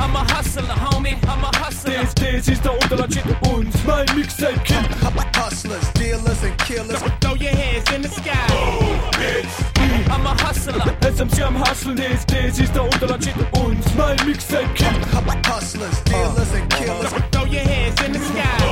I'm a hustler, homie, I'm a hustler. Das ist der Unterland Shit und mein Mixtape King. Hustlers, dealers and killers. Throw your hands in the sky. I'm a hustler. SMC am Hustlen, das ist der Unterland Shit und mein Mixtape King. Hustlers, dealers and killers. Throw your hands in the sky.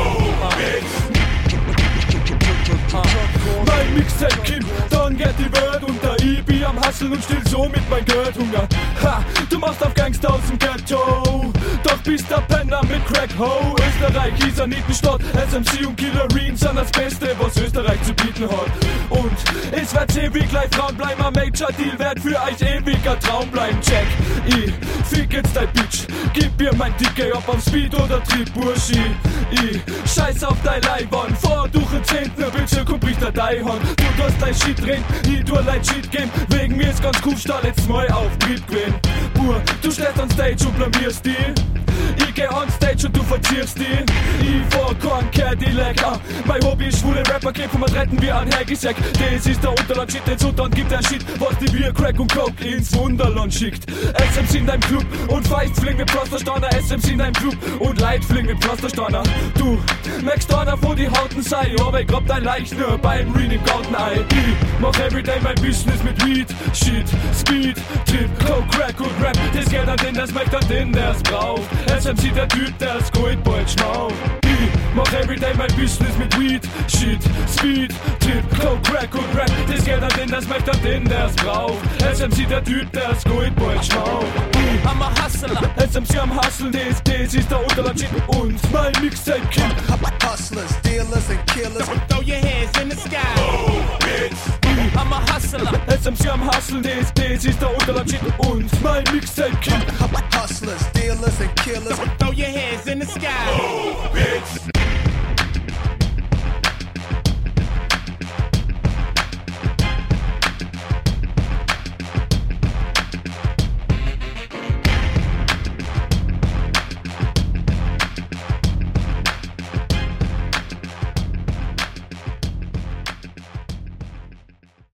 Mein Mixtape King, dann geht die Welt unter. Ich bin am Hustlen und still so mit mein Geldhunger. Ha, du machst auf Gangster aus dem Ghetto, doch bist der Penner mit Crack Ho. Österreich ist eine Nietenstadt, SMC und Killerine sind das Beste, was Österreich zu bieten hat. Und es wird ewig gleich Frauen bleiben, ein Major Deal wird für euch ewiger Traum bleiben. Check, ich fick jetzt dein Bitch, gib mir mein Ticket, ob am Speed oder Trip, Burschi. Ich scheiß auf dein Leibwand, fahr durch den 10. Bildschirm, komm ich da dein Hand. Du hast dein Shit drin, ich tu leid Shit geben, wegen mir ist ganz cool, statt jetzt mal auf Beat gewesen. Bur, du stehst on Stage und blamierst die. Ich geh on Stage und du verzierst die. Ich fahr kein Cadillac, mein Hobby ist schwule Rapper, kämpfen wir retten wie ein Haggis-Jack. Das ist der Unterland Shit, den Sultan gibt der Shit, was die wir Crack und Coke ins Wunderland schickt. SMC in deinem Club und Feist fliegen mit Pflastersteiner. SMC in deinem Club und Leid fliegen mit Pflastersteiner. Du merkst einer von die Hauten sei, aber ich grab dein Leicht nur beim Read im Gartenei. Ich mach everyday mein Business mit Weed, Shit, Speed, Trip, Coke, Crack und Rap. Das geht an den, das merkt an den, der's braucht. SMC der Typ, der's Gold bald schmaucht. Ich mach everyday mein Business mit Weed, Shit, Speed, Trip, Coke, Crack und Rap. Das geht an den, das merkt an den, der's braucht. SMC der Typ, der's Gold bald schmaucht. I'm a hustler. SMC am Hustlen, das ist der Unterland Shit und mein Mixtape King. Hustlers, dealers and killers. Throw your hands in the sky. I'm a hustler. SMC am Hustlen, das ist der Unterland Shit und mein Mixtape King. Hustlers, dealers and killers. Throw your hands in the sky.